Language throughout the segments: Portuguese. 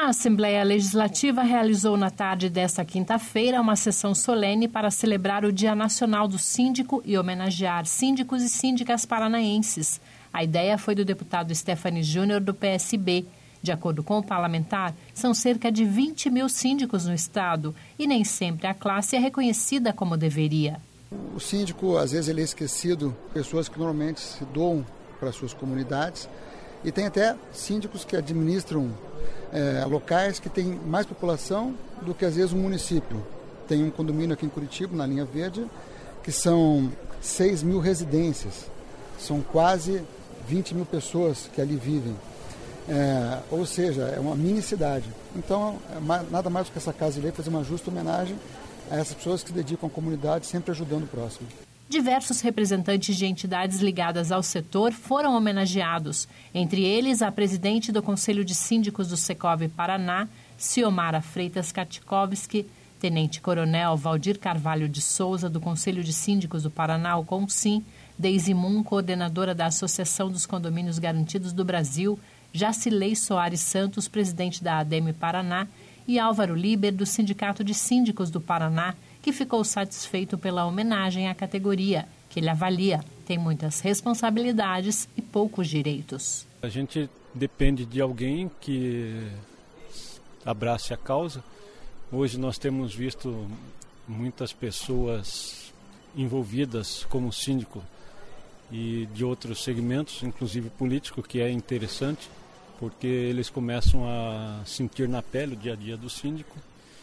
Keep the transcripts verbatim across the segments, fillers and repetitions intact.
A Assembleia Legislativa realizou na tarde desta quinta-feira uma sessão solene para celebrar o Dia Nacional do Síndico e homenagear síndicos e síndicas paranaenses. A ideia foi do deputado Stephanie Júnior, do P S B. De acordo com o parlamentar, são cerca de vinte mil síndicos no estado e nem sempre a classe é reconhecida como deveria. O síndico, às vezes, ele é esquecido, pessoas que normalmente se doam para suas comunidades, e tem até síndicos que administram é, locais que têm mais população do que, às vezes, um município. Tem um condomínio aqui em Curitiba, na linha verde, que são seis mil residências, são quase vinte mil pessoas que ali vivem. É, ou seja, é uma mini cidade. Então, é mais, nada mais do que essa casa de lei fazer uma justa homenagem a essas pessoas que se dedicam à comunidade, sempre ajudando o próximo. Diversos representantes de entidades ligadas ao setor foram homenageados, entre eles a presidente do Conselho de Síndicos do Secov Paraná, Ciomara Freitas Katkowski, tenente-coronel Valdir Carvalho de Souza, do Conselho de Síndicos do Paraná, o CONSIM, Deise Moon, coordenadora da Associação dos Condomínios Garantidos do Brasil, Jacilei Soares Santos, presidente da ADEME Paraná, e Álvaro Liber, do Sindicato de Síndicos do Paraná, que ficou satisfeito pela homenagem à categoria, que ele avalia tem muitas responsabilidades e poucos direitos. A gente depende de alguém que abrace a causa. Hoje nós temos visto muitas pessoas envolvidas como síndico e de outros segmentos, inclusive político, que é interessante, porque eles começam a sentir na pele o dia a dia do síndico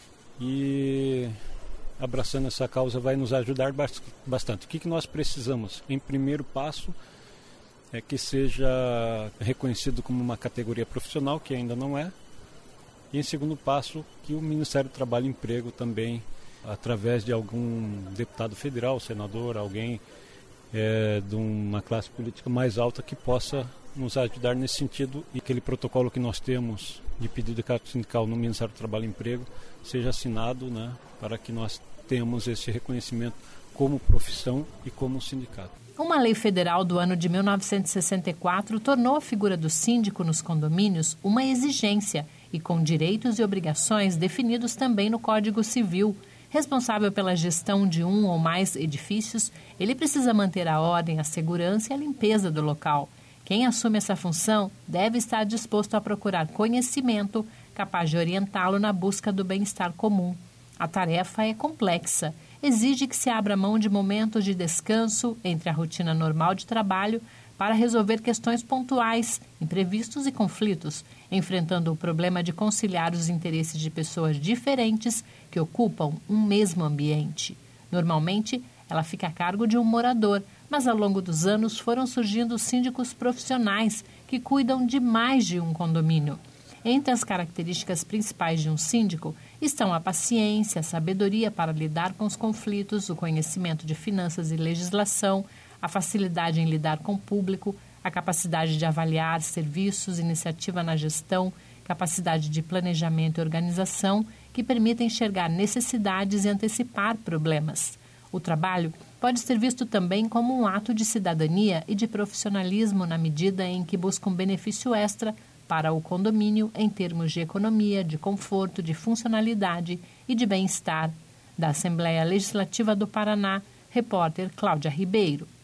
e abraçando essa causa vai nos ajudar bastante. O que nós precisamos? Em primeiro passo é que seja reconhecido como uma categoria profissional, que ainda não é, e em segundo passo que o Ministério do Trabalho e Emprego também, através de algum deputado federal, senador, alguém é, de uma classe política mais alta que possa nos ajudar nesse sentido e aquele protocolo que nós temos de pedido de carta sindical no Ministério do Trabalho e Emprego seja assinado, né, para que nós tenhamos esse reconhecimento como profissão e como sindicato. Uma lei federal do ano de mil novecentos e sessenta e quatro tornou a figura do síndico nos condomínios uma exigência e com direitos e obrigações definidos também no Código Civil. Responsável pela gestão de um ou mais edifícios, ele precisa manter a ordem, a segurança e a limpeza do local. Quem assume essa função deve estar disposto a procurar conhecimento capaz de orientá-lo na busca do bem-estar comum. A tarefa é complexa, exige que se abra mão de momentos de descanso entre a rotina normal de trabalho para resolver questões pontuais, imprevistos e conflitos, enfrentando o problema de conciliar os interesses de pessoas diferentes que ocupam um mesmo ambiente. Normalmente, ela fica a cargo de um morador, mas ao longo dos anos foram surgindo síndicos profissionais que cuidam de mais de um condomínio. Entre as características principais de um síndico estão a paciência, a sabedoria para lidar com os conflitos, o conhecimento de finanças e legislação, a facilidade em lidar com o público, a capacidade de avaliar serviços, iniciativa na gestão, capacidade de planejamento e organização que permitem enxergar necessidades e antecipar problemas. O trabalho pode ser visto também como um ato de cidadania e de profissionalismo na medida em que busca um benefício extra para o condomínio em termos de economia, de conforto, de funcionalidade e de bem-estar. Da Assembleia Legislativa do Paraná, repórter Cláudia Ribeiro.